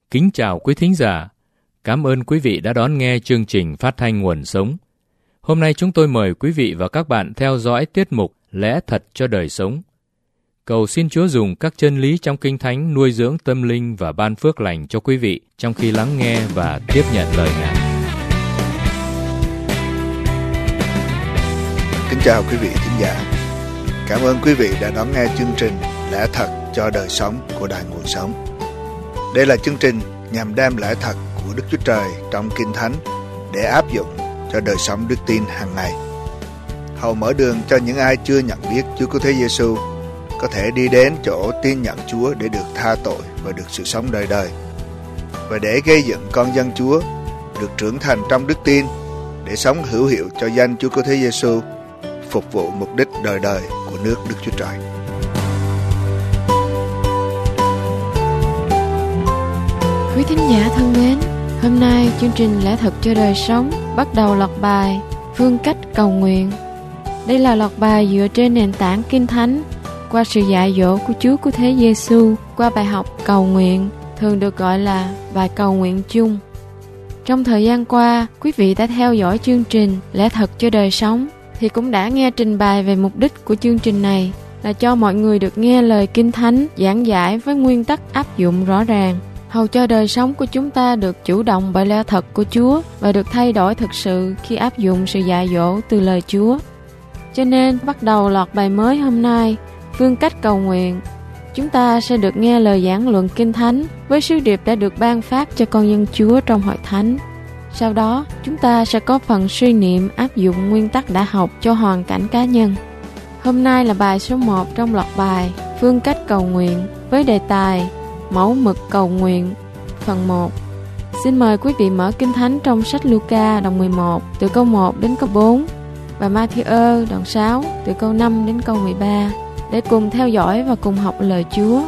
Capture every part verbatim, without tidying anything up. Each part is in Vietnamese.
Kính chào quý thính giả. Cảm ơn quý vị đã đón nghe chương trình phát thanh Nguồn Sống. Hôm nay chúng tôi mời quý vị và các bạn theo dõi tiết mục Lẽ Thật cho Đời Sống. Cầu xin Chúa dùng các chân lý trong Kinh Thánh nuôi dưỡng tâm linh và ban phước lành cho quý vị trong khi lắng nghe và tiếp nhận lời Ngài. Kính chào quý vị thính giả. Cảm ơn quý vị đã đón nghe chương trình Lẽ Thật cho Đời Sống của Đài Nguồn Sống. Đây là chương trình nhằm đem lẽ thật của Đức Chúa Trời trong Kinh Thánh để áp dụng cho đời sống đức tin hàng ngày. Hầu mở đường cho những ai chưa nhận biết Chúa Cứu Thế Giêsu có thể đi đến chỗ tin nhận Chúa để được tha tội và được sự sống đời đời, và để gây dựng con dân Chúa được trưởng thành trong đức tin để sống hữu hiệu cho danh Chúa Cứu Thế Giêsu, phục vụ mục đích đời đời của nước Đức Chúa Trời. Quý thính giả thân mến, hôm nay chương trình Lẽ Thật cho Đời Sống bắt đầu loạt bài Phương cách cầu nguyện. Đây là loạt bài dựa trên nền tảng Kinh Thánh qua sự dạy dỗ của Chúa Cứu Thế Giêsu qua bài học cầu nguyện, thường được gọi là bài cầu nguyện chung. Trong thời gian qua, quý vị đã theo dõi chương trình Lẽ Thật cho Đời Sống thì cũng đã nghe trình bày về mục đích của chương trình này là cho mọi người được nghe lời Kinh Thánh giảng giải với nguyên tắc áp dụng rõ ràng, hầu cho đời sống của chúng ta được chủ động bởi lẽ thật của Chúa và được thay đổi thực sự khi áp dụng sự dạy dỗ từ lời Chúa. Cho nên, bắt đầu loạt bài mới hôm nay, Phương cách cầu nguyện, chúng ta sẽ được nghe lời giảng luận Kinh Thánh với sứ điệp đã được ban phát cho con dân Chúa trong hội thánh. Sau đó, chúng ta sẽ có phần suy niệm áp dụng nguyên tắc đã học cho hoàn cảnh cá nhân. Hôm nay là bài số một trong loạt bài Phương cách cầu nguyện với đề tài Mẫu mực cầu nguyện, phần một. Xin mời quý vị mở Kinh Thánh trong sách Luca đoạn mười một từ câu một đến câu bốn và Ma-thi-ơ đoạn sáu từ câu năm đến câu mười ba để cùng theo dõi và cùng học lời Chúa.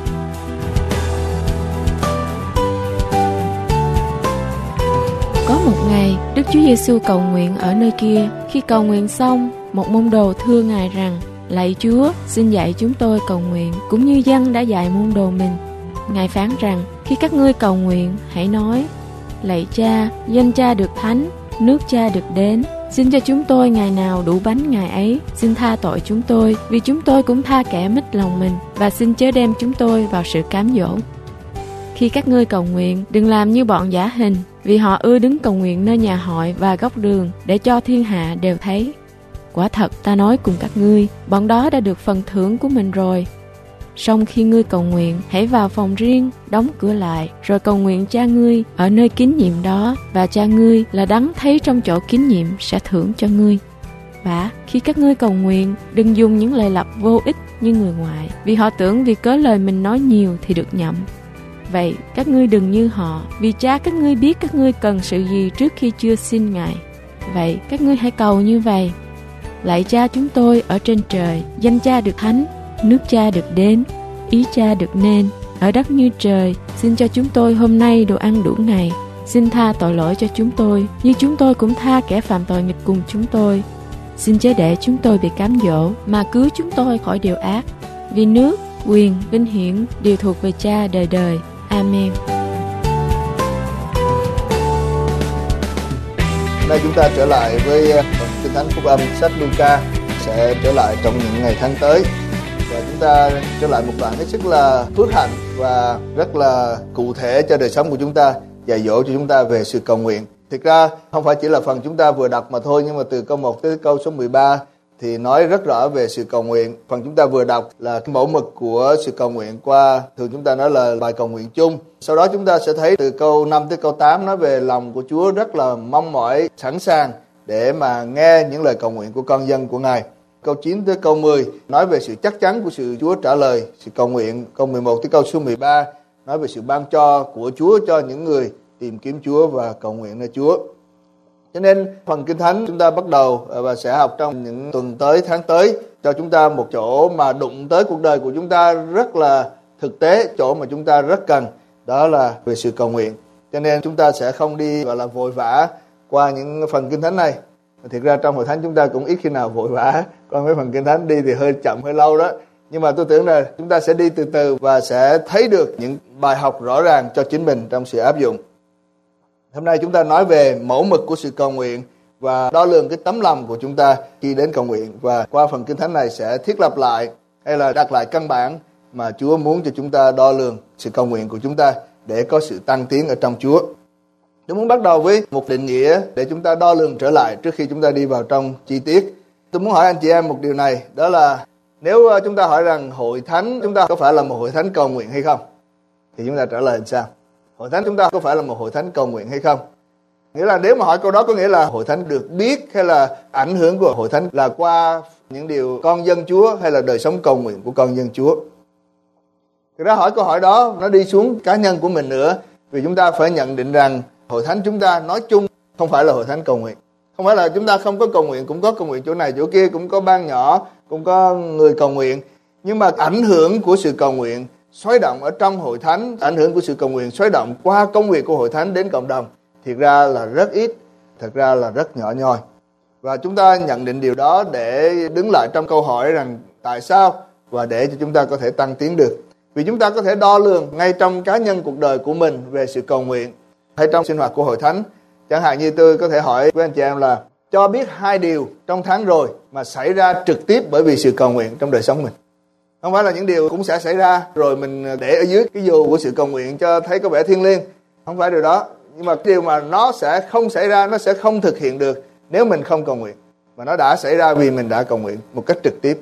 Có một ngày, Đức Chúa Giêsu cầu nguyện ở nơi kia. Khi cầu nguyện xong, một môn đồ thưa Ngài rằng: Lạy Chúa, xin dạy chúng tôi cầu nguyện cũng như dân đã dạy môn đồ mình. Ngài phán rằng: khi các ngươi cầu nguyện, hãy nói: Lạy Cha, danh Cha được thánh, nước Cha được đến. Xin cho chúng tôi ngày nào đủ bánh ngày ấy. Xin tha tội chúng tôi, vì chúng tôi cũng tha kẻ mít lòng mình. Và xin chớ đem chúng tôi vào sự cám dỗ. Khi các ngươi cầu nguyện, đừng làm như bọn giả hình, vì họ ưa đứng cầu nguyện nơi nhà hội và góc đường để cho thiên hạ đều thấy. Quả thật ta nói cùng các ngươi, bọn đó đã được phần thưởng của mình rồi. Song khi ngươi cầu nguyện, hãy vào phòng riêng, đóng cửa lại, rồi cầu nguyện Cha ngươi ở nơi kín nhiệm đó, và Cha ngươi là đấng thấy trong chỗ kín nhiệm sẽ thưởng cho ngươi. Và khi các ngươi cầu nguyện, đừng dùng những lời lặp vô ích như người ngoại, vì họ tưởng vì cớ lời mình nói nhiều thì được nhậm. Vậy các ngươi đừng như họ, vì Cha các ngươi biết các ngươi cần sự gì trước khi chưa xin Ngài. Vậy các ngươi hãy cầu như vậy: Lạy Cha chúng tôi ở trên trời, danh Cha được thánh, nước Cha được đến, ý Cha được nên, ở đất như trời. Xin cho chúng tôi hôm nay đồ ăn đủ ngày. Xin tha tội lỗi cho chúng tôi, như chúng tôi cũng tha kẻ phạm tội nghịch cùng chúng tôi. Xin chớ để chúng tôi bị cám dỗ, mà cứu chúng tôi khỏi điều ác. Vì nước, quyền, vinh hiển đều thuộc về Cha đời đời. Amen. Nay chúng ta trở lại với phần Kinh Thánh Phúc Âm sách Luca, sẽ trở lại trong những ngày tháng tới, và chúng ta trở lại một đoạn hết sức là phước hạnh và rất là cụ thể cho đời sống của chúng ta, dạy dỗ cho chúng ta về sự cầu nguyện. Thực ra không phải chỉ là phần chúng ta vừa đọc mà thôi, nhưng mà từ câu một tới câu số mười ba thì nói rất rõ về sự cầu nguyện. Phần chúng ta vừa đọc là cái mẫu mực của sự cầu nguyện qua, thường chúng ta nói là bài cầu nguyện chung. Sau đó chúng ta sẽ thấy từ câu năm tới câu tám nói về lòng của Chúa rất là mong mỏi, sẵn sàng để mà nghe những lời cầu nguyện của con dân của Ngài. Câu chín tới câu mười nói về sự chắc chắn của sự Chúa trả lời sự cầu nguyện. Câu mười một tới câu số mười ba nói về sự ban cho của Chúa cho những người tìm kiếm Chúa và cầu nguyện nơi Chúa. Cho nên phần Kinh Thánh chúng ta bắt đầu và sẽ học trong những tuần tới, tháng tới, cho chúng ta một chỗ mà đụng tới cuộc đời của chúng ta rất là thực tế, chỗ mà chúng ta rất cần, đó là về sự cầu nguyện. Cho nên chúng ta sẽ không đi gọi là vội vã qua những phần Kinh Thánh này. Thực ra trong hội thánh chúng ta cũng ít khi nào vội vã qua mấy phần Kinh Thánh, đi thì hơi chậm hơi lâu đó. Nhưng mà tôi tưởng là chúng ta sẽ đi từ từ và sẽ thấy được những bài học rõ ràng cho chính mình trong sự áp dụng. Hôm nay chúng ta nói về mẫu mực của sự cầu nguyện và đo lường cái tấm lòng của chúng ta khi đến cầu nguyện. Và qua phần Kinh Thánh này sẽ thiết lập lại hay là đặt lại căn bản mà Chúa muốn cho chúng ta đo lường sự cầu nguyện của chúng ta để có sự tăng tiến ở trong Chúa. Tôi muốn bắt đầu với một định nghĩa để chúng ta đo lường trở lại trước khi chúng ta đi vào trong chi tiết. Tôi muốn hỏi anh chị em một điều này, đó là nếu chúng ta hỏi rằng hội thánh chúng ta có phải là một hội thánh cầu nguyện hay không? Thì chúng ta trả lời làm sao? Hội thánh chúng ta có phải là một hội thánh cầu nguyện hay không? Nghĩa là nếu mà hỏi câu đó có nghĩa là hội thánh được biết hay là ảnh hưởng của hội thánh là qua những điều con dân Chúa hay là đời sống cầu nguyện của con dân Chúa? Thực ra hỏi câu hỏi đó nó đi xuống cá nhân của mình nữa, vì chúng ta phải nhận định rằng hội thánh chúng ta nói chung không phải là hội thánh cầu nguyện. Không phải là chúng ta không có cầu nguyện, cũng có cầu nguyện chỗ này chỗ kia, cũng có ban nhỏ, cũng có người cầu nguyện. Nhưng mà ảnh hưởng của sự cầu nguyện xoáy động ở trong hội thánh, ảnh hưởng của sự cầu nguyện xoáy động qua công việc của hội thánh đến cộng đồng, thiệt ra là rất ít, thật ra là rất nhỏ nhoi. Và chúng ta nhận định điều đó để đứng lại trong câu hỏi rằng tại sao và để cho chúng ta có thể tăng tiến được. Vì chúng ta có thể đo lường ngay trong cá nhân cuộc đời của mình về sự cầu nguyện hay trong sinh hoạt của hội thánh. Chẳng hạn như tôi có thể hỏi với anh chị em là cho biết hai điều trong tháng rồi mà xảy ra trực tiếp bởi vì sự cầu nguyện trong đời sống mình. Không phải là những điều cũng sẽ xảy ra rồi mình để ở dưới cái dù của sự cầu nguyện cho thấy có vẻ thiêng liêng. Không phải điều đó. Nhưng mà điều mà nó sẽ không xảy ra, nó sẽ không thực hiện được nếu mình không cầu nguyện. Mà nó đã xảy ra vì mình đã cầu nguyện một cách trực tiếp.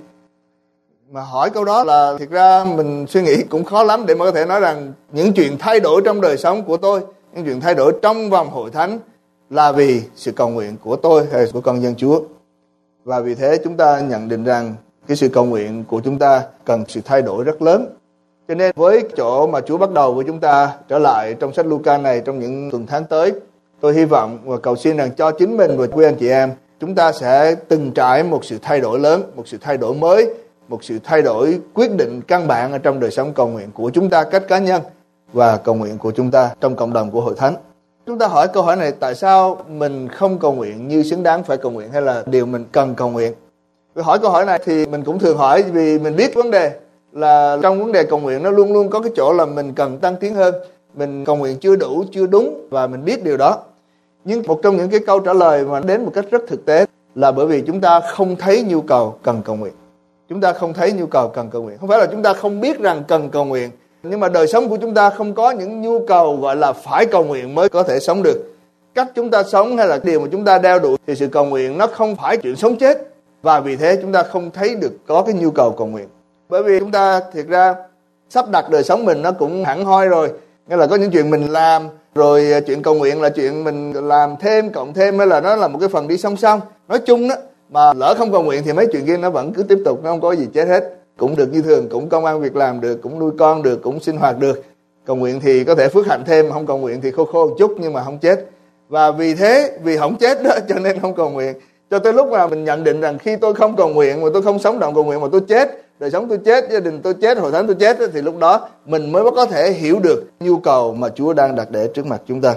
Mà hỏi câu đó là thực ra mình suy nghĩ cũng khó lắm để mà có thể nói rằng những chuyện thay đổi trong đời sống của tôi, những chuyện thay đổi trong vòng hội thánh là vì sự cầu nguyện của tôi hay của con dân Chúa. Và vì thế chúng ta nhận định rằng cái sự cầu nguyện của chúng ta cần sự thay đổi rất lớn. Cho nên với chỗ mà Chúa bắt đầu với chúng ta trở lại trong sách Luca này trong những tuần tháng tới, tôi hy vọng và cầu xin rằng cho chính mình và quý anh chị em, chúng ta sẽ từng trải một sự thay đổi lớn, một sự thay đổi mới, một sự thay đổi quyết định căn bản ở trong đời sống cầu nguyện của chúng ta cách cá nhân và cầu nguyện của chúng ta trong cộng đồng của hội thánh. Chúng ta hỏi câu hỏi này, tại sao mình không cầu nguyện như xứng đáng phải cầu nguyện hay là điều mình cần cầu nguyện? Vì hỏi câu hỏi này thì mình cũng thường hỏi vì mình biết vấn đề là trong vấn đề cầu nguyện nó luôn luôn có cái chỗ là mình cần tăng tiến hơn, mình cầu nguyện chưa đủ, chưa đúng và mình biết điều đó. Nhưng một trong những cái câu trả lời mà đến một cách rất thực tế là bởi vì chúng ta không thấy nhu cầu cần cầu nguyện. Chúng ta không thấy nhu cầu cần cầu nguyện. Không phải là chúng ta không biết rằng cần cầu nguyện, nhưng mà đời sống của chúng ta không có những nhu cầu gọi là phải cầu nguyện mới có thể sống được. Cách chúng ta sống hay là điều mà chúng ta đeo đuổi thì sự cầu nguyện nó không phải chuyện sống chết. Và vì thế chúng ta không thấy được có cái nhu cầu cầu nguyện. Bởi vì chúng ta thiệt ra sắp đặt đời sống mình nó cũng hẳn hoi rồi. Nghĩa là có những chuyện mình làm, rồi chuyện cầu nguyện là chuyện mình làm thêm, cộng thêm, hay là nó là một cái phần đi song song. Nói chung đó, mà lỡ không cầu nguyện thì mấy chuyện kia nó vẫn cứ tiếp tục, nó không có gì chết hết. Cũng được như thường, cũng công ăn việc làm được, cũng nuôi con được, cũng sinh hoạt được. Cầu nguyện thì có thể phước hạnh thêm, không cầu nguyện thì khô khô một chút nhưng mà không chết. Và vì thế, vì không chết đó cho nên không cầu nguyện. Cho tới lúc mà mình nhận định rằng khi tôi không cầu nguyện mà tôi không sống động cầu nguyện mà tôi chết, đời sống tôi chết, gia đình tôi chết, hội thánh tôi chết, thì lúc đó mình mới có thể hiểu được nhu cầu mà Chúa đang đặt để trước mặt chúng ta.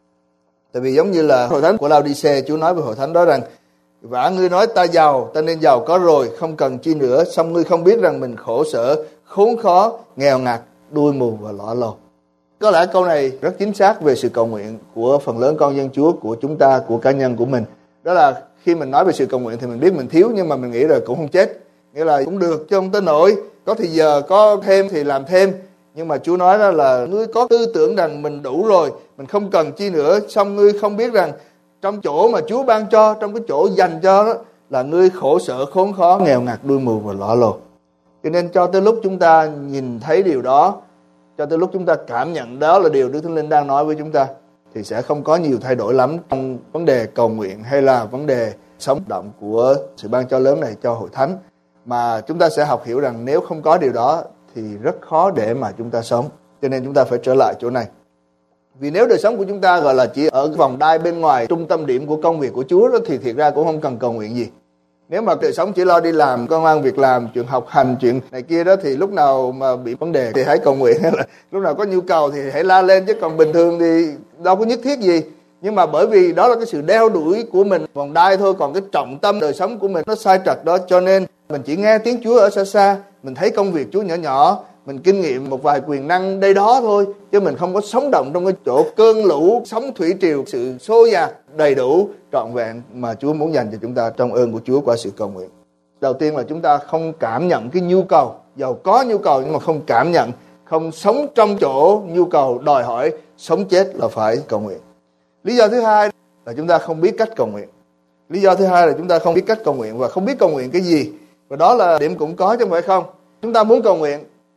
Tại vì giống như là hội thánh của Lao-đi-xê, Chúa nói với hội thánh đó rằng vả ngươi nói ta giàu, ta nên giàu có rồi, không cần chi nữa, song ngươi không biết rằng mình khổ sở, khốn khó, nghèo ngặt, đuôi mù và lõa lồ. Có lẽ câu này rất chính xác về sự cầu nguyện của phần lớn con dân Chúa, của chúng ta, của cá nhân của mình. Đó là khi mình nói về sự cầu nguyện thì mình biết mình thiếu, nhưng mà mình nghĩ rồi cũng không chết. Nghĩa là cũng được chứ không tới nỗi, có thì giờ có thêm thì làm thêm. Nhưng mà Chúa nói đó là ngươi có tư tưởng rằng mình đủ rồi, mình không cần chi nữa, xong ngươi không biết rằng trong chỗ mà Chúa ban cho, trong cái chỗ dành cho đó là ngươi khổ sở, khốn khó, nghèo ngặt, đuôi mù và lõa lồ. Cho nên cho tới lúc chúng ta nhìn thấy điều đó, cho tới lúc chúng ta cảm nhận đó là điều Đức Thánh Linh đang nói với chúng ta, thì sẽ không có nhiều thay đổi lắm trong vấn đề cầu nguyện hay là vấn đề sống động của sự ban cho lớn này cho hội thánh. Mà chúng ta sẽ học hiểu rằng nếu không có điều đó thì rất khó để mà chúng ta sống. Cho nên chúng ta phải trở lại chỗ này. Vì nếu đời sống của chúng ta gọi là chỉ ở vòng đai bên ngoài trung tâm điểm của công việc của Chúa đó, thì thiệt ra cũng không cần cầu nguyện gì. Nếu mà đời sống chỉ lo đi làm, công ăn việc làm, chuyện học hành, chuyện này kia đó, thì lúc nào mà bị vấn đề thì hãy cầu nguyện, hay là lúc nào có nhu cầu thì hãy la lên, chứ còn bình thường thì đâu có nhất thiết gì. Nhưng mà bởi vì đó là cái sự đeo đuổi của mình vòng đai thôi, còn cái trọng tâm đời sống của mình nó sai trật đó, cho nên Mình chỉ nghe tiếng Chúa ở xa xa, mình thấy công việc Chúa nhỏ nhỏ, mình kinh nghiệm một vài quyền năng đây đó thôi, chứ mình không có sống động trong cái chỗ cơn lũ, sóng thủy triều, sự xô dạt đầy đủ, trọn vẹn mà Chúa muốn dành cho chúng ta trong ơn của Chúa qua sự cầu nguyện. Đầu tiên là chúng ta không cảm nhận cái nhu cầu, giàu có nhu cầu nhưng mà không cảm nhận, không sống trong chỗ nhu cầu đòi hỏi sống chết là phải cầu nguyện. Lý do thứ hai là chúng ta không biết cách cầu nguyện. Lý do thứ hai là chúng ta không biết cách cầu nguyện và không biết cầu nguyện cái gì. Và đó là điểm cũng có chứ không phải không. Chúng ta muốn cầu nguyện,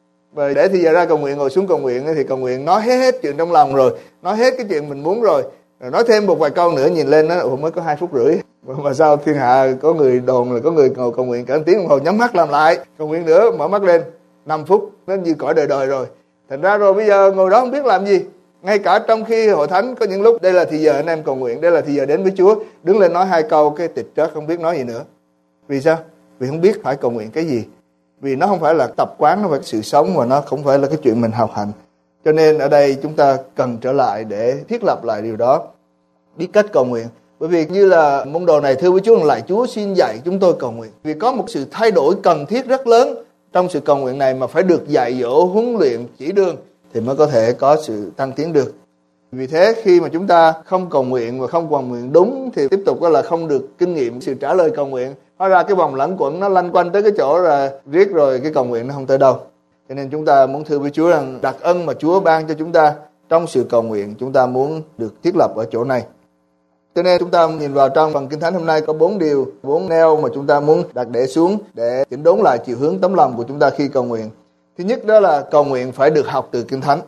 và để thì giờ ra cầu nguyện, ngồi xuống cầu nguyện thì cầu nguyện nói hết hết chuyện trong lòng rồi, nói hết cái chuyện mình muốn rồi, rồi nói thêm một vài câu nữa, nhìn lên nó ủa mới có hai phút rưỡi mà sao thiên hạ có người đồn là có người ngồi cầu nguyện cả tiếng đồng hồ, nhắm mắt làm lại cầu nguyện nữa, mở mắt lên năm phút, nó như cõi đời đời rồi. Thành ra rồi bây giờ ngồi đó không biết làm gì. Ngay cả trong khi hội thánh có những lúc đây là thì giờ anh em cầu nguyện, đây là thì giờ đến với Chúa, đứng lên nói hai câu cái tịch trớt không biết nói gì nữa. Vì sao? Vì không biết phải cầu nguyện cái gì. Vì nó không phải là tập quán, nó phải sự sống, và nó không phải là cái chuyện mình học hành. Cho nên ở đây chúng ta cần trở lại để thiết lập lại điều đó, biết cách cầu nguyện. Bởi vì như là môn đồ này thưa với Chúa, lại Chúa xin dạy chúng tôi cầu nguyện. Vì có một sự thay đổi cần thiết rất lớn trong sự cầu nguyện này mà phải được dạy dỗ, huấn luyện, chỉ đường thì mới có thể có sự tăng tiến được. Vì thế khi mà chúng ta không cầu nguyện và không cầu nguyện đúng thì tiếp tục đó là không được kinh nghiệm sự trả lời cầu nguyện. Hóa ra cái vòng lẩn quẩn nó lanh quanh tới cái chỗ là riết rồi cái cầu nguyện nó không tới đâu. Cho nên chúng ta muốn thưa với Chúa rằng đặc ân mà Chúa ban cho chúng ta trong sự cầu nguyện, chúng ta muốn được thiết lập ở chỗ này. Cho nên chúng ta nhìn vào trong phần Kinh Thánh hôm nay có bốn điều, bốn neo mà chúng ta muốn đặt để xuống để chỉnh đốn lại chiều hướng tấm lòng của chúng ta khi cầu nguyện. Thứ nhất đó là cầu nguyện phải được học từ Kinh Thánh.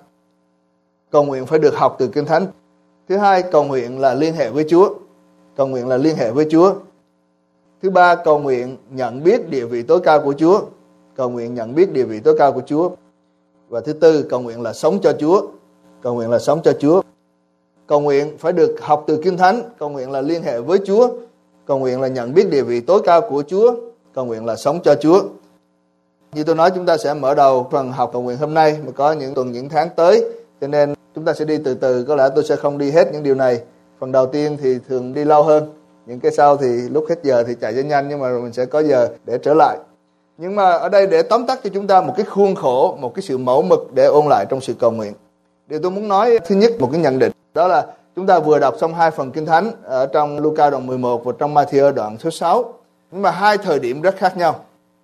Cầu nguyện phải được học từ Kinh Thánh. Thứ hai, cầu nguyện là liên hệ với Chúa. Cầu nguyện là liên hệ với Chúa. Thứ ba, cầu nguyện nhận biết địa vị tối cao của Chúa. Cầu nguyện nhận biết địa vị tối cao của Chúa. Và thứ tư, cầu nguyện là sống cho Chúa. Cầu nguyện là sống cho Chúa. Cầu nguyện phải được học từ Kinh Thánh. Cầu nguyện là liên hệ với Chúa. Cầu nguyện là nhận biết địa vị tối cao của Chúa. Cầu nguyện là sống cho Chúa. Như tôi nói, chúng ta sẽ mở đầu phần học cầu nguyện hôm nay mà có những tuần, những tháng tới. Cho nên chúng ta sẽ đi từ từ. Có lẽ tôi sẽ không đi hết những điều này. Phần đầu tiên thì thường đi lâu hơn. Những cái sau thì lúc hết giờ thì chạy cho nhanh, nhưng mà rồi mình sẽ có giờ để trở lại. Nhưng mà ở đây để tóm tắt cho chúng ta một cái khuôn khổ, một cái sự mẫu mực để ôn lại trong sự cầu nguyện. Điều tôi muốn nói thứ nhất, một cái nhận định, đó là chúng ta vừa đọc xong hai phần Kinh Thánh ở trong Luca đoạn mười một và trong Ma-thi-ơ đoạn số sáu. Nhưng mà hai thời điểm rất khác nhau.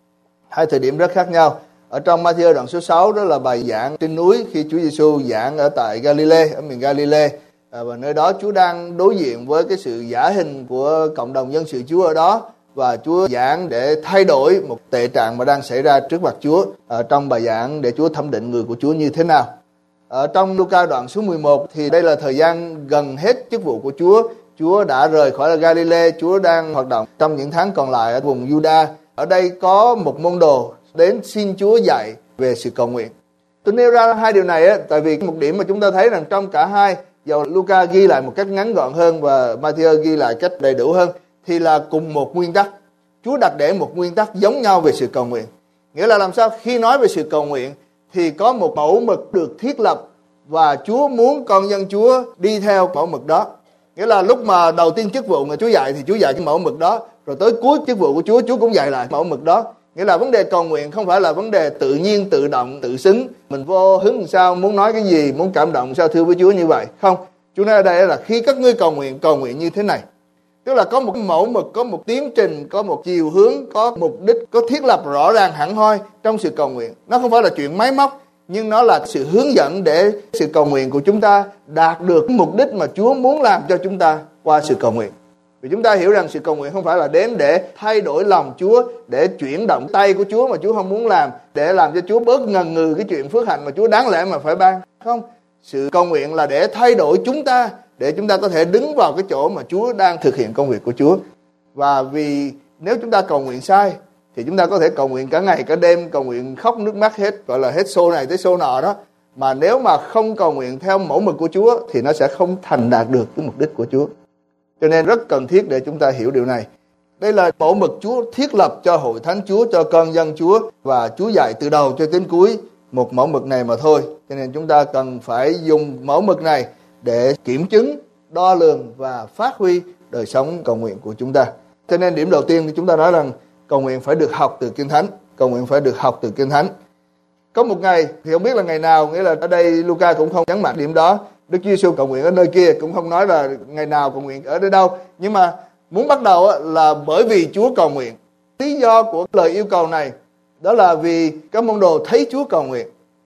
Hai thời điểm rất khác nhau. Ở trong Ma-thi-ơ đoạn số sáu đó là bài giảng trên núi khi Chúa Giêsu giảng ở tại Galilee, ở miền Galilee. À, và nơi đó Chúa đang đối diện với cái sự giả hình của cộng đồng dân sự Chúa ở đó, và Chúa giảng để thay đổi một tệ trạng mà đang xảy ra trước mặt Chúa. À, trong bài giảng để Chúa thẩm định người của Chúa như thế nào. Ở trong Luca đoạn số mười một thì đây là thời gian gần hết chức vụ của Chúa. Chúa đã rời khỏi Galilee, Chúa đang hoạt động trong những tháng còn lại ở vùng Juda. Ở đây có một môn đồ đến xin Chúa dạy về sự cầu nguyện. Tôi nêu ra hai điều này á, tại vì một điểm mà chúng ta thấy rằng trong cả hai, dầu Luca ghi lại một cách ngắn gọn hơn và Ma-thi-ơ ghi lại cách đầy đủ hơn, thì là cùng một nguyên tắc. Chúa đặt để một nguyên tắc giống nhau về sự cầu nguyện. Nghĩa là làm sao khi nói về sự cầu nguyện thì có một mẫu mực được thiết lập, và Chúa muốn con dân Chúa đi theo mẫu mực đó. Nghĩa là lúc mà đầu tiên chức vụ mà Chúa dạy thì Chúa dạy cái mẫu mực đó, rồi tới cuối chức vụ của Chúa, Chúa cũng dạy lại mẫu mực đó. Nghĩa là vấn đề cầu nguyện không phải là vấn đề tự nhiên, tự động, tự xứng. Mình vô hứng làm sao, muốn nói cái gì, muốn cảm động sao thưa với Chúa như vậy. Không, Chúa nói ở đây là khi các ngươi cầu nguyện, cầu nguyện như thế này. Tức là có một mẫu mực, có một tiến trình, có một chiều hướng, có mục đích, có thiết lập rõ ràng hẳn hoi trong sự cầu nguyện. Nó không phải là chuyện máy móc, nhưng nó là sự hướng dẫn để sự cầu nguyện của chúng ta đạt được mục đích mà Chúa muốn làm cho chúng ta qua sự cầu nguyện. Vì chúng ta hiểu rằng sự cầu nguyện không phải là đến để thay đổi lòng Chúa, để chuyển động tay của Chúa mà Chúa không muốn làm, để làm cho Chúa bớt ngần ngừ cái chuyện phước hạnh mà Chúa đáng lẽ mà phải ban. Không, sự cầu nguyện là để thay đổi chúng ta, để chúng ta có thể đứng vào cái chỗ mà Chúa đang thực hiện công việc của Chúa. Và vì nếu chúng ta cầu nguyện sai thì chúng ta có thể cầu nguyện cả ngày cả đêm, cầu nguyện khóc nước mắt hết, gọi là hết xô này tới xô nọ đó. Mà nếu mà không cầu nguyện theo mẫu mực của Chúa thì nó sẽ không thành đạt được cái mục đích của Chúa. Cho nên rất cần thiết để chúng ta hiểu điều này. Đây là mẫu mực Chúa thiết lập cho hội thánh Chúa, cho con dân Chúa, và Chúa dạy từ đầu cho đến cuối một mẫu mực này mà thôi. Cho nên chúng ta cần phải dùng mẫu mực này để kiểm chứng, đo lường và phát huy đời sống cầu nguyện của chúng ta. Cho nên điểm đầu tiên thì chúng ta nói rằng cầu nguyện phải được học từ Kinh Thánh, cầu nguyện phải được học từ Kinh Thánh. Có một ngày thì không biết là ngày nào, nghĩa là ở đây Luca cũng không nhấn mạnh điểm đó. Đức Chúa Giêsu cầu nguyện ở nơi kia, cũng không nói là ngày nào cầu nguyện ở nơi đâu. Nhưng mà muốn bắt đầu là bởi vì Chúa cầu nguyện. Lý do của lời yêu cầu này đó là vì các môn đồ thấy Chúa cầu nguyện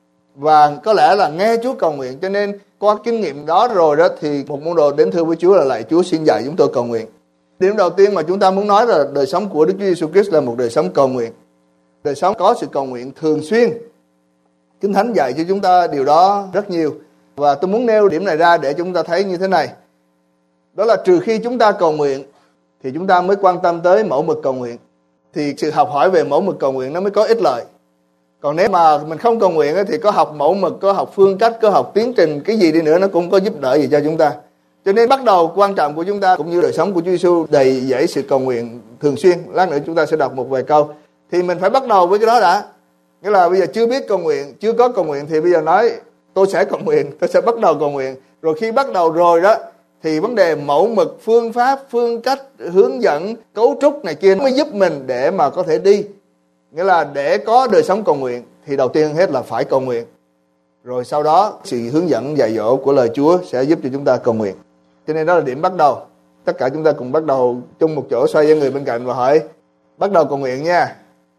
và có lẽ là nghe Chúa cầu nguyện, cho nên qua kinh nghiệm đó rồi đó thì một môn đồ đến thưa với Chúa là lạy Chúa xin dạy chúng tôi cầu nguyện. Điểm đầu tiên mà chúng ta muốn nói là đời sống của Đức Chúa Giêsu Christ là một đời sống cầu nguyện. Đời sống có sự cầu nguyện thường xuyên. Kinh Thánh dạy cho chúng ta điều đó rất nhiều. Và tôi muốn nêu điểm này ra để chúng ta thấy như thế này. Đó là trừ khi chúng ta cầu nguyện thì chúng ta mới quan tâm tới mẫu mực cầu nguyện. Thì sự học hỏi về mẫu mực cầu nguyện nó mới có ích lợi. Còn nếu mà mình không cầu nguyện thì có học mẫu mực, có học phương cách, có học tiến trình, cái gì đi nữa nó cũng có giúp đỡ gì cho chúng ta. Cho nên bắt đầu quan trọng của chúng ta cũng như đời sống của Chúa Giêsu đầy dẫy sự cầu nguyện thường xuyên. Lát nữa chúng ta sẽ đọc một vài câu. Thì mình phải bắt đầu với cái đó đã. Nghĩa là bây giờ chưa biết cầu nguyện, chưa có cầu nguyện thì bây giờ nói tôi sẽ cầu nguyện, tôi sẽ bắt đầu cầu nguyện. Rồi khi bắt đầu rồi đó thì vấn đề mẫu mực, phương pháp, phương cách, hướng dẫn, cấu trúc này kia mới giúp mình để mà có thể đi. Nghĩa là để có đời sống cầu nguyện thì đầu tiên hết là phải cầu nguyện. Rồi sau đó sự hướng dẫn dạy dỗ của lời Chúa sẽ giúp cho chúng ta cầu nguyện. Cho nên đó là điểm bắt đầu. Tất cả chúng ta cùng bắt đầu chung một chỗ, xoay với người bên cạnh và hỏi bắt đầu cầu nguyện nha.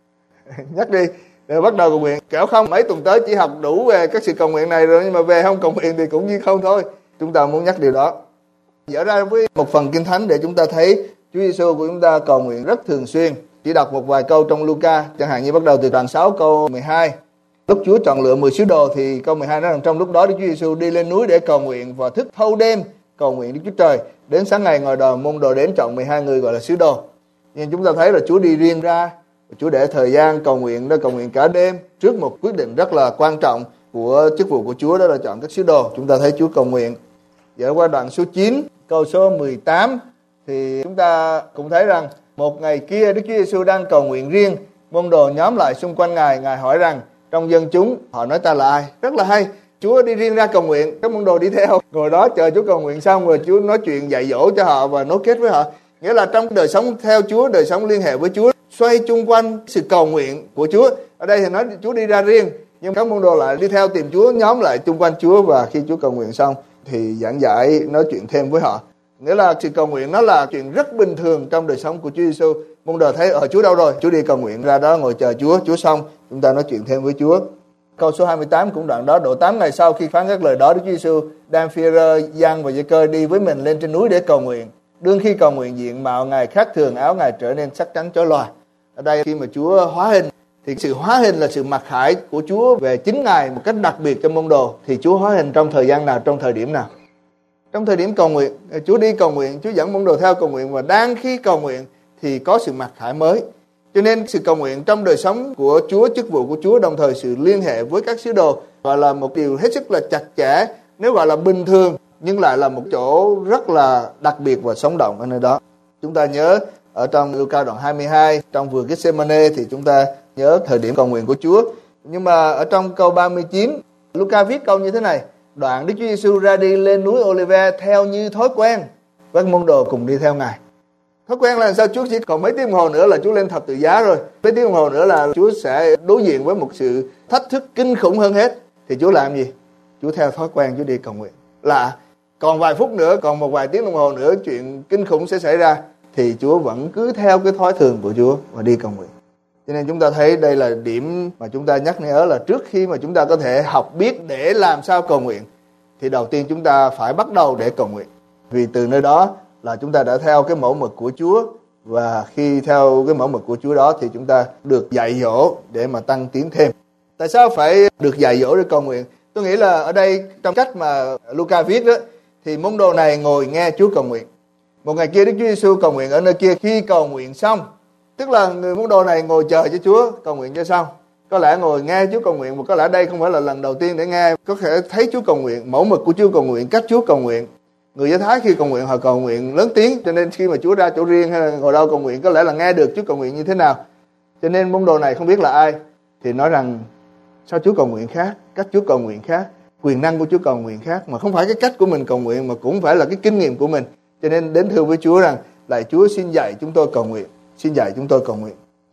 Nhắc đi, để bắt đầu cầu nguyện. Kẻo không mấy tuần tới chỉ học đủ về các sự cầu nguyện này rồi, nhưng mà về không cầu nguyện thì cũng như không thôi. Chúng ta muốn nhắc điều đó. Dở ra với một phần Kinh Thánh để chúng ta thấy Chúa Giêsu của chúng ta cầu nguyện rất thường xuyên. Chỉ đọc một vài câu trong Luca, chẳng hạn như bắt đầu từ đoạn sáu câu mười hai. Lúc Chúa chọn lựa mười sứ đồ thì câu mười hai nói rằng trong lúc đó Đức Chúa Giêsu đi lên núi để cầu nguyện và thức thâu đêm cầu nguyện Đức Chúa Trời. Đến sáng ngày ngồi đòi môn đồ đến chọn mười hai người gọi là sứ đồ. Nhưng chúng ta thấy là Chúa đi riêng ra, Chúa để thời gian cầu nguyện đó, cầu nguyện cả đêm trước một quyết định rất là quan trọng của chức vụ của Chúa, đó là chọn các sứ đồ. Chúng ta thấy Chúa cầu nguyện. Giờ qua đoạn số chín, câu số mười tám thì chúng ta cũng thấy rằng một ngày kia Đức Chúa Giêsu đang cầu nguyện riêng, môn đồ nhóm lại xung quanh Ngài, Ngài hỏi rằng trong dân chúng họ nói ta là ai? Rất là hay. Chúa đi riêng ra cầu nguyện, các môn đồ đi theo, ngồi đó chờ Chúa cầu nguyện xong rồi Chúa nói chuyện dạy dỗ cho họ và nối kết với họ. Nghĩa là trong đời sống theo Chúa, đời sống liên hệ với Chúa, xoay chung quanh sự cầu nguyện của Chúa. Ở đây thì nói Chúa đi ra riêng, nhưng các môn đồ lại đi theo tìm Chúa, nhóm lại chung quanh Chúa, và khi Chúa cầu nguyện xong thì giảng giải, nói chuyện thêm với họ. Nghĩa là sự cầu nguyện nó là chuyện rất bình thường trong đời sống của Chúa Giêsu. Môn đồ thấy ở Chúa đâu rồi, Chúa đi cầu nguyện, ra đó ngồi chờ Chúa, Chúa xong chúng ta nói chuyện thêm với Chúa. Câu số hai mươi tám cũng đoạn đó, độ tám ngày sau khi phán các lời đó, Đức Chúa Giêsu đem Phi-e-rơ, Giăng và Giê-cơ đi với mình lên trên núi để cầu nguyện. Đương khi cầu nguyện, diện mạo Ngài khác thường, áo Ngài trở nên sắc trắng chói lòa. Ở đây khi mà Chúa hóa hình thì sự hóa hình là sự mặc khải của Chúa về chính Ngài một cách đặc biệt cho môn đồ. Thì Chúa hóa hình trong thời gian nào, trong thời điểm nào? Trong thời điểm cầu nguyện. Chúa đi cầu nguyện, Chúa dẫn môn đồ theo cầu nguyện, và đang khi cầu nguyện thì có sự mặc khải mới. Cho nên sự cầu nguyện trong đời sống của Chúa, chức vụ của Chúa, đồng thời sự liên hệ với các sứ đồ gọi là một điều hết sức là chặt chẽ, nếu gọi là bình thường, nhưng lại là một chỗ rất là đặc biệt và sống động ở nơi đó. Chúng ta nhớ ở trong Luca đoạn hai mươi hai, trong vườn Gethsemane thì chúng ta nhớ thời điểm cầu nguyện của Chúa. Nhưng mà ở trong câu ba mươi chín, Luca viết câu như thế này: đoạn Đức Chúa Giêsu ra đi lên núi Olive theo như thói quen, các môn đồ cùng đi theo Ngài. Thói quen là sao? Chúa chỉ còn mấy tiếng đồng hồ nữa là Chúa lên thập tự giá rồi. Mấy tiếng đồng hồ nữa là Chúa sẽ đối diện với một sự thách thức kinh khủng hơn hết. Thì Chúa làm gì? Chúa theo thói quen, Chúa đi cầu nguyện. Là còn vài phút nữa, còn một vài tiếng đồng hồ nữa chuyện kinh khủng sẽ xảy ra, thì Chúa vẫn cứ theo cái thói thường của Chúa và đi cầu nguyện. Cho nên chúng ta thấy đây là điểm mà chúng ta nhắc nhớ là trước khi mà chúng ta có thể học biết để làm sao cầu nguyện, thì đầu tiên chúng ta phải bắt đầu để cầu nguyện. Vì từ nơi đó là chúng ta đã theo cái mẫu mực của Chúa, và khi theo cái mẫu mực của Chúa đó thì chúng ta được dạy dỗ để mà tăng tiến thêm. Tại sao phải được dạy dỗ để cầu nguyện? Tôi nghĩ là ở đây trong cách mà Luca viết đó, thì môn đồ này ngồi nghe Chúa cầu nguyện. Một ngày kia Đức Chúa Giêsu cầu nguyện ở nơi kia, khi cầu nguyện xong, tức là người môn đồ này ngồi chờ cho Chúa cầu nguyện cho xong. Có lẽ ngồi nghe Chúa cầu nguyện, mà có lẽ đây không phải là lần đầu tiên để nghe. Có thể thấy Chúa cầu nguyện, mẫu mực của Chúa cầu nguyện, cách Chúa cầu nguyện. Người Do Thái khi cầu nguyện họ cầu nguyện lớn tiếng, cho nên khi mà Chúa ra chỗ riêng hay là ngồi đâu cầu nguyện, có lẽ là nghe được Chúa cầu nguyện như thế nào. Cho nên môn đồ này không biết là ai thì nói rằng sao Chúa cầu nguyện khác, cách Chúa cầu nguyện khác, quyền năng của Chúa cầu nguyện khác, mà không phải cái cách của mình cầu nguyện, mà cũng phải là cái kinh nghiệm của mình. Cho nên đến thưa với Chúa rằng lạy Chúa xin dạy chúng tôi cầu nguyện, xin dạy chúng tôi cầu nguyện.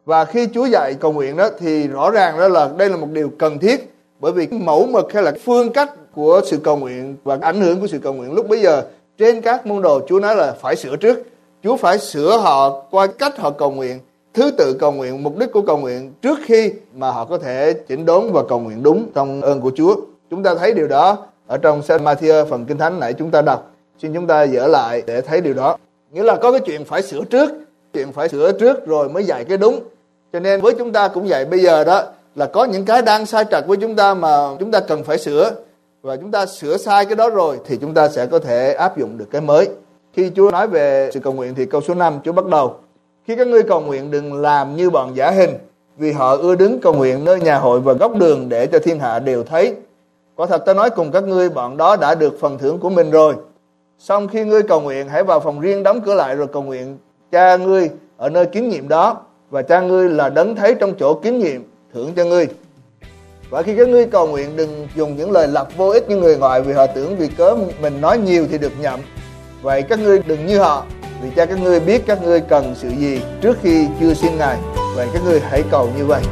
Và khi Chúa dạy cầu nguyện đó thì rõ ràng đó là đây là một điều cần thiết, bởi vì mẫu mực hay là phương cách của sự cầu nguyện và ảnh hưởng của sự cầu nguyện lúc bấy giờ trên các môn đồ, Chúa nói là phải sửa trước. Chúa phải sửa họ qua cách họ cầu nguyện, thứ tự cầu nguyện, mục đích của cầu nguyện trước khi mà họ có thể chỉnh đốn và cầu nguyện đúng trong ơn của Chúa. Chúng ta thấy điều đó ở trong sách Ma-thi-ơ phần Kinh Thánh nãy chúng ta đọc. Xin chúng ta dở lại để thấy điều đó. Nghĩa là có cái chuyện phải sửa trước, chuyện phải sửa trước rồi mới dạy cái đúng. Cho nên với chúng ta cũng vậy, bây giờ đó là có những cái đang sai trật với chúng ta mà chúng ta cần phải sửa. Và chúng ta sửa sai cái đó rồi thì chúng ta sẽ có thể áp dụng được cái mới. Khi Chúa nói về sự cầu nguyện thì câu số năm Chúa bắt đầu: khi các ngươi cầu nguyện đừng làm như bọn giả hình, vì họ ưa đứng cầu nguyện nơi nhà hội và góc đường để cho thiên hạ đều thấy. Quả thật ta nói cùng các ngươi, bọn đó đã được phần thưởng của mình rồi. Xong khi ngươi cầu nguyện, hãy vào phòng riêng đóng cửa lại rồi cầu nguyện Cha ngươi ở nơi kín nhiệm đó, và Cha ngươi là đấng thấy trong chỗ kín nhiệm thưởng cho ngươi. Và khi các ngươi cầu nguyện đừng dùng những lời lặp vô ích như người ngoại, vì họ tưởng vì cớ mình nói nhiều thì được nhậm. Vậy các ngươi đừng như họ, vì Cha các ngươi biết các ngươi cần sự gì trước khi chưa xin Ngài. Vậy các ngươi hãy cầu như vậy.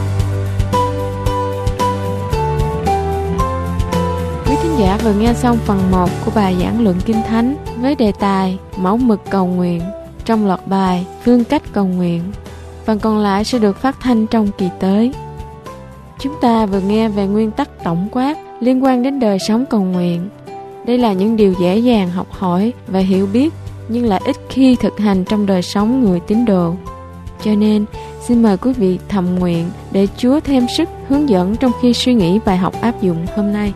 Quý thính giả vừa nghe xong phần một của bài giảng luận Kinh Thánh với đề tài mẫu mực cầu nguyện trong loạt bài phương cách cầu nguyện. Phần còn lại sẽ được phát thanh trong kỳ tới. Chúng ta vừa nghe về nguyên tắc tổng quát liên quan đến đời sống cầu nguyện. Đây là những điều dễ dàng học hỏi và hiểu biết, nhưng lại ít khi thực hành trong đời sống người tín đồ. Cho nên, xin mời quý vị thầm nguyện để Chúa thêm sức hướng dẫn trong khi suy nghĩ bài học áp dụng hôm nay.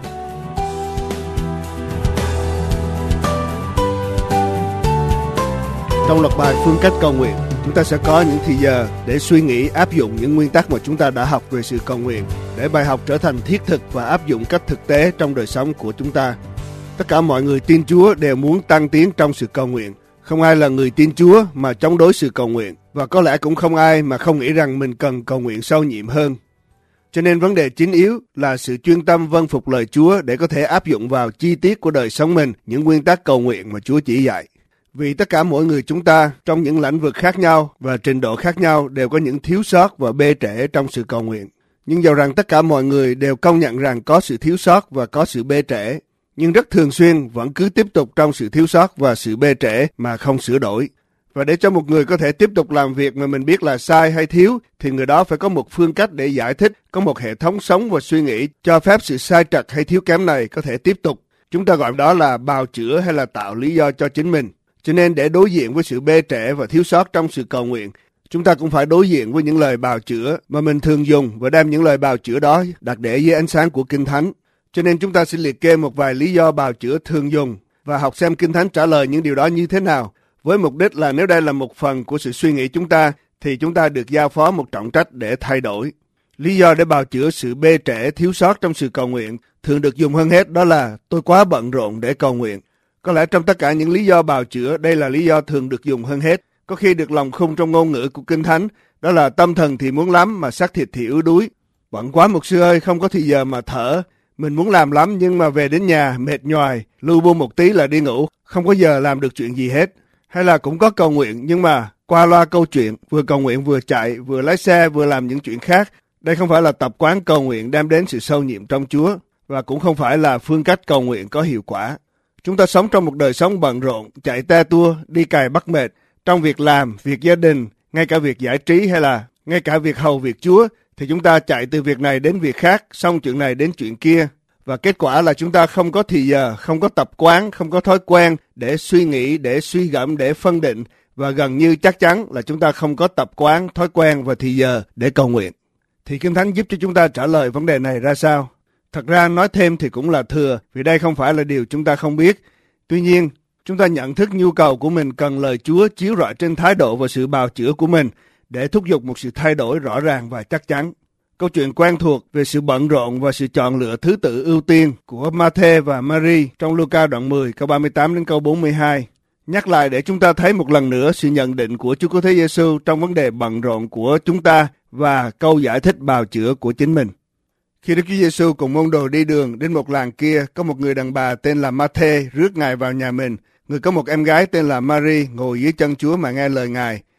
Trong loạt bài phương cách cầu nguyện, chúng ta sẽ có những thì giờ để suy nghĩ áp dụng những nguyên tắc mà chúng ta đã học về sự cầu nguyện, để bài học trở thành thiết thực và áp dụng cách thực tế trong đời sống của chúng ta. Tất cả mọi người tin Chúa đều muốn tăng tiến trong sự cầu nguyện. Không ai là người tin Chúa mà chống đối sự cầu nguyện, và có lẽ cũng không ai mà không nghĩ rằng mình cần cầu nguyện sâu nhiệm hơn. Cho nên vấn đề chính yếu là sự chuyên tâm vâng phục lời Chúa để có thể áp dụng vào chi tiết của đời sống mình những nguyên tắc cầu nguyện mà Chúa chỉ dạy. Vì tất cả mỗi người chúng ta trong những lĩnh vực khác nhau và trình độ khác nhau đều có những thiếu sót và bê trễ trong sự cầu nguyện. Nhưng dầu rằng tất cả mọi người đều công nhận rằng có sự thiếu sót và có sự bê trễ, nhưng rất thường xuyên vẫn cứ tiếp tục trong sự thiếu sót và sự bê trễ mà không sửa đổi. Và để cho một người có thể tiếp tục làm việc mà mình biết là sai hay thiếu, thì người đó phải có một phương cách để giải thích, có một hệ thống sống và suy nghĩ cho phép sự sai trật hay thiếu kém này có thể tiếp tục. Chúng ta gọi đó là bào chữa hay là tạo lý do cho chính mình. Cho nên để đối diện với sự bê trễ và thiếu sót trong sự cầu nguyện, chúng ta cũng phải đối diện với những lời bào chữa mà mình thường dùng và đem những lời bào chữa đó đặt để dưới ánh sáng của Kinh Thánh. Cho nên chúng ta sẽ liệt kê một vài lý do bào chữa thường dùng và học xem Kinh Thánh trả lời những điều đó như thế nào, với mục đích là nếu đây là một phần của sự suy nghĩ chúng ta, thì chúng ta được giao phó một trọng trách để thay đổi. Lý do để bào chữa sự bê trễ thiếu sót trong sự cầu nguyện thường được dùng hơn hết đó là tôi quá bận rộn để cầu nguyện. Có lẽ trong tất cả những lý do bào chữa, đây là lý do thường được dùng hơn hết. Có khi được lòng khung trong ngôn ngữ của Kinh Thánh, đó là tâm thần thì muốn lắm mà xác thịt thì yếu đuối. Bận quá mục sư ơi, không có thì giờ mà thở. Mình muốn làm lắm nhưng mà về đến nhà mệt nhoài, lưu bu một tí là đi ngủ, không có giờ làm được chuyện gì hết. Hay là cũng có cầu nguyện nhưng mà qua loa câu chuyện, vừa cầu nguyện vừa chạy, vừa lái xe, vừa làm những chuyện khác. Đây không phải là tập quán cầu nguyện đem đến sự sâu nhiệm trong Chúa, và cũng không phải là phương cách cầu nguyện có hiệu quả. Chúng ta sống trong một đời sống bận rộn, chạy te tua, đi cày bắt mệt, trong việc làm, việc gia đình, ngay cả việc giải trí hay là ngay cả việc hầu việc Chúa, thì chúng ta chạy từ việc này đến việc khác, xong chuyện này đến chuyện kia. Và kết quả là chúng ta không có thì giờ, không có tập quán, không có thói quen để suy nghĩ, để suy gẫm, để phân định. Và gần như chắc chắn là chúng ta không có tập quán, thói quen và thì giờ để cầu nguyện. Thì Kinh Thánh giúp cho chúng ta trả lời vấn đề này ra sao? Thật ra nói thêm thì cũng là thừa, vì đây không phải là điều chúng ta không biết. Tuy nhiên, chúng ta nhận thức nhu cầu của mình cần lời Chúa chiếu rọi trên thái độ và sự bào chữa của mình để thúc giục một sự thay đổi rõ ràng và chắc chắn. Câu chuyện quen thuộc về sự bận rộn và sự chọn lựa thứ tự ưu tiên của Ma-thê và Ma-ri trong Luca đoạn mười câu ba mươi tám đến câu bốn mươi hai nhắc lại để chúng ta thấy một lần nữa sự nhận định của Chúa Cứu Thế Giêsu trong vấn đề bận rộn của chúng ta và câu giải thích bào chữa của chính mình. Khi Đức Chúa Giêsu cùng môn đồ đi đường đến một làng kia, có một người đàn bà tên là Ma-thê rước Ngài vào nhà mình. Người có một em gái tên là Ma-ri ngồi dưới chân Chúa mà nghe lời Ngài.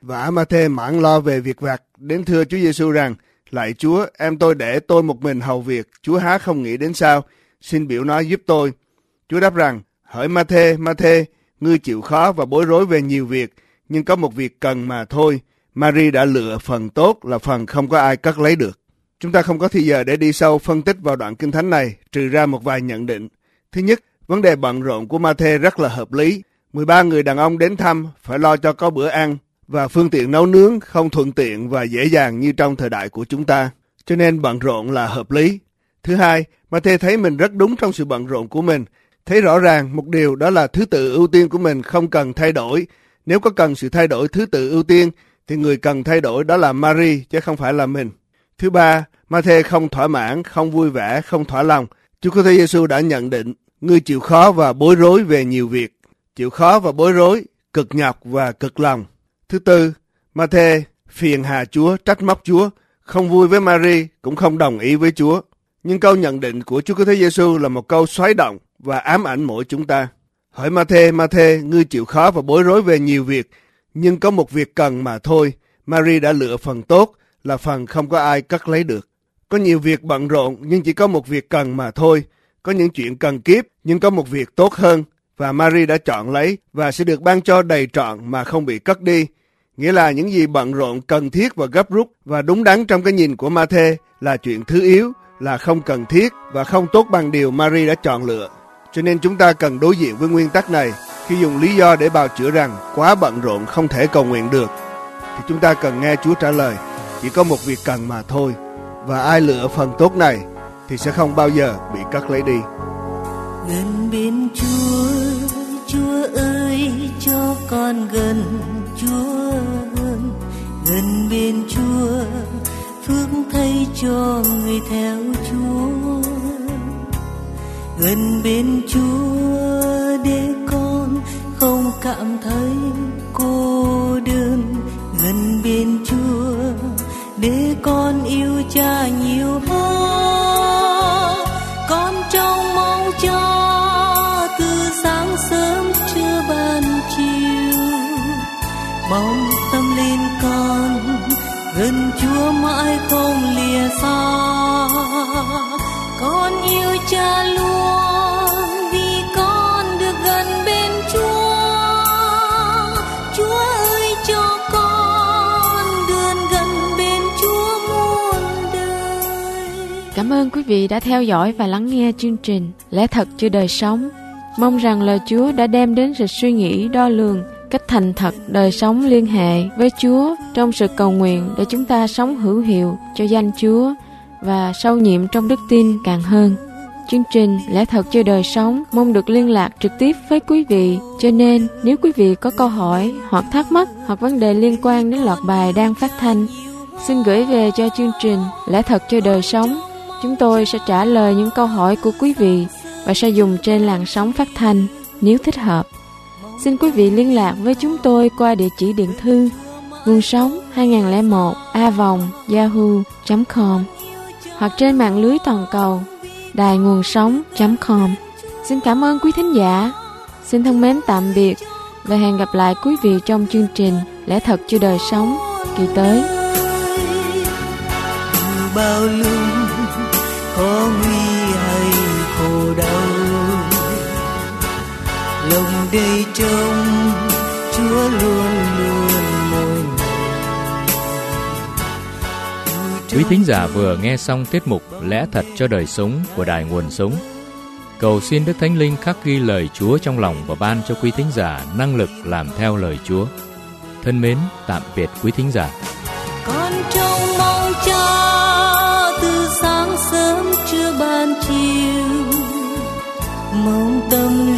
Và Ma-thê mãn lo về việc vặt, đến thưa Chúa Giêsu rằng: Lạy Chúa, em tôi để tôi một mình hầu việc, Chúa há không nghĩ đến sao? Xin biểu nó giúp tôi. Chúa đáp rằng: Hỡi Ma-thê, Ma-thê, ngươi chịu khó và bối rối về nhiều việc, nhưng có một việc cần mà thôi. Mary đã lựa phần tốt, là phần không có ai cất lấy được. Chúng ta không có thời giờ để đi sâu phân tích vào đoạn kinh thánh này, trừ ra một vài nhận định. Thứ nhất, vấn đề bận rộn của Ma-thê rất là hợp lý. mười ba người đàn ông đến thăm, phải lo cho có bữa ăn, và phương tiện nấu nướng không thuận tiện và dễ dàng như trong thời đại của chúng ta. Cho nên bận rộn là hợp lý. Thứ hai, Ma-thê thấy mình rất đúng trong sự bận rộn của mình. Thấy rõ ràng một điều, đó là thứ tự ưu tiên của mình không cần thay đổi. Nếu có cần sự thay đổi thứ tự ưu tiên, thì người cần thay đổi đó là Mary, chứ không phải là mình. Thứ ba, Ma-thê không thỏa mãn, không vui vẻ, không thỏa lòng. Chúa Cứu Thế Giêsu đã nhận định: Ngươi chịu khó và bối rối về nhiều việc. Chịu khó và bối rối, cực nhọc và cực lòng. Thứ tư, Ma-thê phiền hà Chúa, trách móc Chúa, không vui với Mary, cũng không đồng ý với Chúa. Nhưng câu nhận định của Chúa Cứu Thế Giêsu là một câu xoáy động và ám ảnh mỗi chúng ta. Hỡi Ma-thê, Ma-thê, ngươi chịu khó và bối rối về nhiều việc, nhưng có một việc cần mà thôi. Mary đã lựa phần tốt, là phần không có ai cất lấy được. Có nhiều việc bận rộn, nhưng chỉ có một việc cần mà thôi. Có những chuyện cần kiếp, nhưng có một việc tốt hơn, và Mary đã chọn lấy và sẽ được ban cho đầy trọn mà không bị cất đi. Nghĩa là những gì bận rộn, cần thiết và gấp rút và đúng đắn trong cái nhìn của Ma-thê là chuyện thứ yếu, là không cần thiết và không tốt bằng điều Mary đã chọn lựa. Cho nên chúng ta cần đối diện với nguyên tắc này. Khi dùng lý do để bào chữa rằng quá bận rộn không thể cầu nguyện được, thì chúng ta cần nghe Chúa trả lời: chỉ có một việc cần mà thôi, và ai lựa phần tốt này thì sẽ không bao giờ bị cất lấy đi. Gần bên Chúa, Chúa ơi, cho con gần Chúa hơn. Gần bên Chúa, phước thay cho người theo Chúa. Gần bên Chúa để con không cảm thấy cô đơn. Gần bên Chúa để con yêu Cha nhiều hơn. Con trông mong cho từ sáng sớm trưa ban chiều, mong tâm linh con gần Chúa mãi không lìa xa. Con yêu Cha luôn vì con được gần bên Chúa. Chúa ơi cho con đường gần bên Chúa muôn đời. Cảm ơn quý vị đã theo dõi và lắng nghe chương trình Lẽ Thật Cho Đời Sống. Mong rằng lời Chúa đã đem đến sự suy nghĩ đo lường, cách thành thật đời sống liên hệ với Chúa trong sự cầu nguyện để chúng ta sống hữu hiệu cho danh Chúa và sâu nhiệm trong đức tin càng hơn. Chương trình Lẽ Thật Cho Đời Sống mong được liên lạc trực tiếp với quý vị, cho nên nếu quý vị có câu hỏi hoặc thắc mắc hoặc vấn đề liên quan đến loạt bài đang phát thanh, xin gửi về cho chương trình Lẽ Thật Cho Đời Sống. Chúng tôi sẽ trả lời những câu hỏi của quý vị và sẽ dùng trên làn sóng phát thanh nếu thích hợp. Xin quý vị liên lạc với chúng tôi qua địa chỉ điện thư nguồn sống hai không không một a vòng yahoo chấm com hoặc trên mạng lưới toàn cầu đài nguồn sống chấm com. Xin cảm ơn quý thính giả. Xin thân mến tạm biệt và hẹn gặp lại quý vị trong chương trình Lẽ Thật Cho Đời Sống kỳ tới. Bao lúc có nguy hay khổ đau, lòng đầy trông Chúa luôn luôn mỗi ngày. Quý thính giả vừa nghe xong tiết mục Lẽ Thật Cho Đời Sống của Đài Nguồn Sống. Cầu xin Đức Thánh Linh khắc ghi lời Chúa trong lòng và ban cho quý thính giả năng lực làm theo lời Chúa. Thân mến, tạm biệt quý thính giả. Con trông mong Cha từ sáng sớm trưa ban chiều, mong tâm